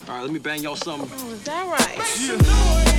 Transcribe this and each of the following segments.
All right, let me bang y'all something. Oh, is that right? Yeah.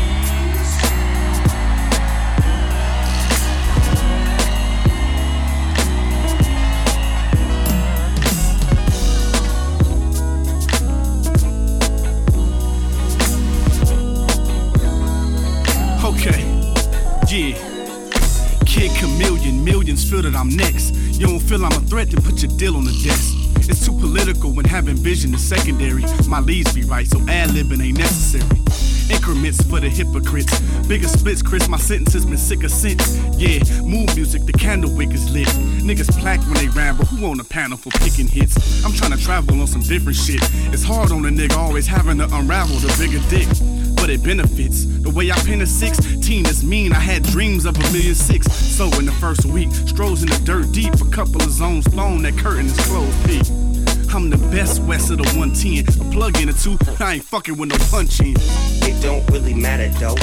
Okay, yeah. Kid Chameleon, millions feel that I'm next. You don't feel I'm a threat, then put your deal on the desk. It's too political when having vision is secondary. My leads be right, so ad-libbing ain't necessary. Increments for the hypocrites. Bigger splits, Chris, my sentences been sick of sense. Yeah, mood music, the candle wick is lit. Niggas plaque when they ramble, who on the panel for picking hits? I'm tryna travel on some different shit. It's hard on a nigga always having to unravel the bigger dick. But it benefits. The way I pin a 16 is mean. I had dreams of 1,000,006. So in the first week, strolls in the dirt deep. A couple of zones blown, that curtain is closed, P. I'm the best west of the 110. A plug in a 2, I ain't fucking with no punch in. It don't really matter though.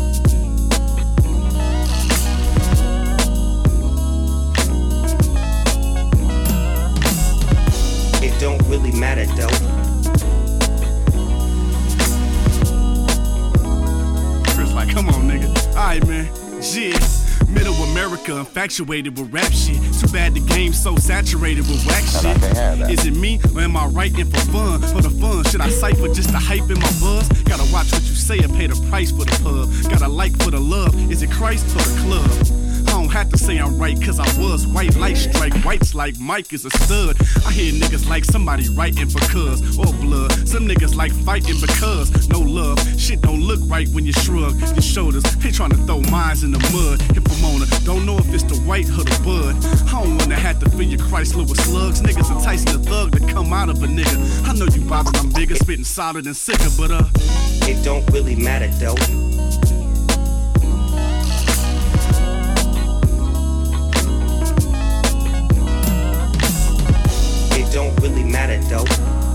It don't really matter though. Like, come on, nigga. Alright, man. Yeah. Middle America infatuated with rap shit. Too bad the game's so saturated with whack shit. Is it me or am I writing for fun? For the fun, should I cipher just to hype in my buzz? Gotta watch what you say or pay the price for the pub. Gotta like for the love. Is it Christ or the club? I don't have to say I'm right, cause I was white light strike. Whites like Mike is a stud. I hear niggas like somebody writing for cuz or blood. Some niggas like fighting because no love. Shit don't look right when you shrug your shoulders. They tryna throw mines in the mud. If Pomona don't know if it's the white or the bud. I don't wanna have to fill your Chrysler with slugs. Niggas enticing the thug to come out of a nigga. I know you bothered, I'm bigger, spitting solid and sicker, but it don't really matter though. Don't really matter though.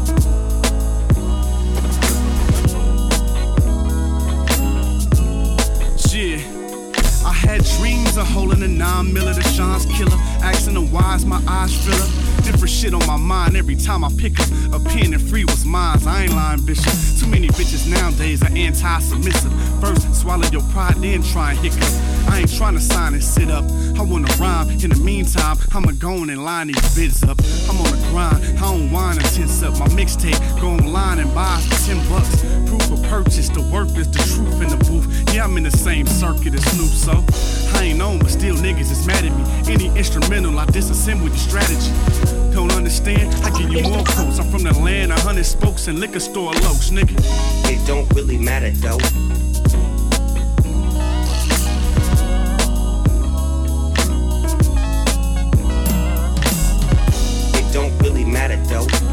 Yeah, I had dreams of holding a 9 miller to Sean's killer. Asking them why's my eyes fill up. Different shit on my mind every time I pick up a pen and free was mine. I ain't lying, bishop. Too many bitches nowadays are anti-submissive. First swallow your pride, then try and hiccup. I ain't trying to sign and sit up. I wanna rhyme. In the meantime, I'ma go on and line these bids up. I'm on the grind. I don't whine and tense up. My mixtape, go online and buy for $10. Proof of purchase. The worth is the truth in the booth. Yeah, I'm in the same circuit as Snoop, so I ain't known, but still niggas is mad at me. Any instrumental, I disassemble your strategy. Don't understand? I give you more quotes. I'm from the land, 100 spokes and liquor store locs, nigga. It don't really matter though. It don't really matter though.